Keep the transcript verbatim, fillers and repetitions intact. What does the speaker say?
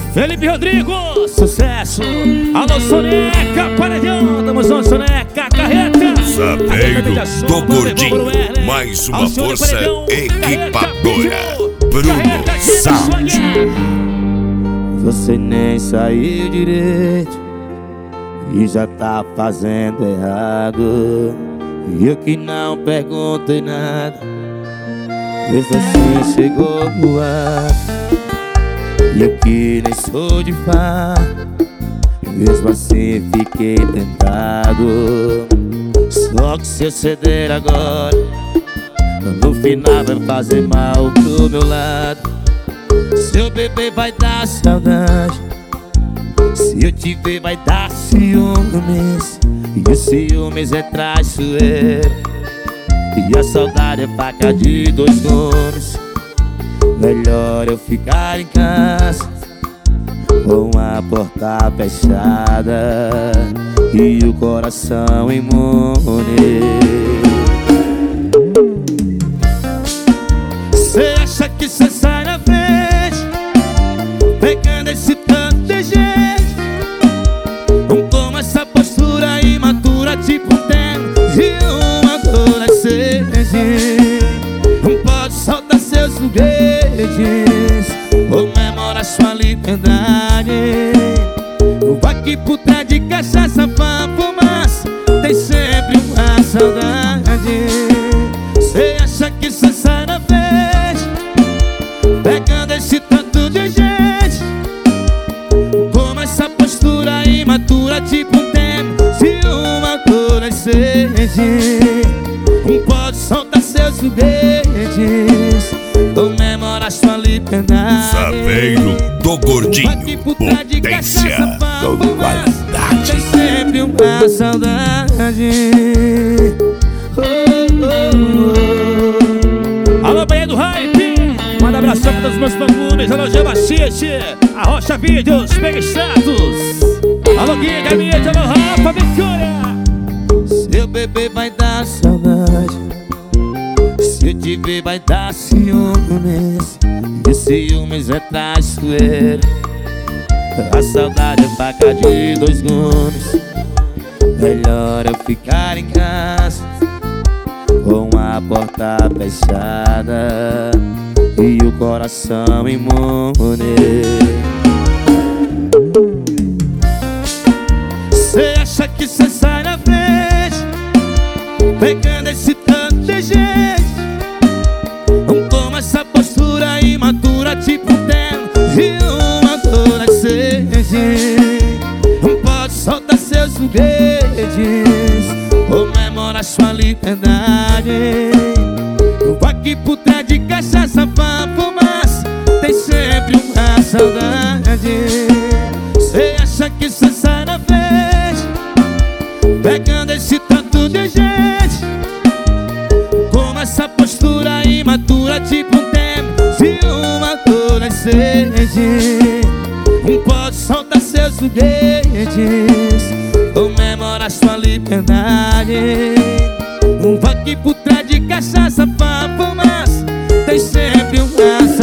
Felipe Rodrigo, sucesso. Alô, Soneca, paredão. Tamo junto, Soneca, carreta. Sapeiro do Gordinho. Mais uma força equipadora. Bruno Sound. Você nem saiu direito e já tá fazendo errado. E eu que não perguntei nada, mesmo assim chegou o ar. E eu que nem sou de fato, mesmo assim fiquei tentado. Só que se eu ceder agora, no final vai fazer mal pro meu lado. Seu bebê vai dar saudade, se eu te ver vai dar ciúmes. E o ciúmes é traiçoeiro, e a saudade é faca de dois gumes. Melhor eu ficar em casa, com a porta fechada e o coração imune. Cê acha que cê sai na frente, pegando esse tanto de gente, com essa postura imatura, tipo um tempo de uma adolescente. Não pode soltar seus foguetes, comemora sua liberdade. Vai que por trás de cachaça, pra fumaça, tem sempre uma saudade. Cê acha que cê sai na frente, pegando esse tanto de gente, com essa postura imatura, tipo um tempo de uma adolescente. Não pode soltar seus foguetes, comemora sua liberdade. Sapeiro do Gordinho, potência com qualidade. Tem sempre uma saudade. Oh, oh, oh. Alô, Bahia do Hype, manda abração para todos os meus fã-clubes. Alô, Gebachite, a Rocha Vídeos, Pega Status. Alô, Guiga Mídia, alô, Rafa Vitória. Seu bebê vai dar saudade, se eu te ver vai dar ciúmes. E ciúmes é traiçoeiro, a saudade é faca de dois gumes. Melhor eu ficar em casa, com a porta fechada e o coração imune. Cê acha que cê sai na frente, pegando esse tanto de gente, com essa postura imatura, tipo um tempo de uma adolescente. Não pode soltar seus foguetes, comemora sua liberdade. Vai que por trás de cachaça, pra fumaça, tem sempre uma saudade. Cê acha que cê sai na frente, pegando esse tanto de gente, com essa postura imatura, tipo um tempo de uma adolescente. Não pode soltar seus foguetes, comemora sua liberdade. Vai que por trás de cachaça, pra fumaça, tem sempre uma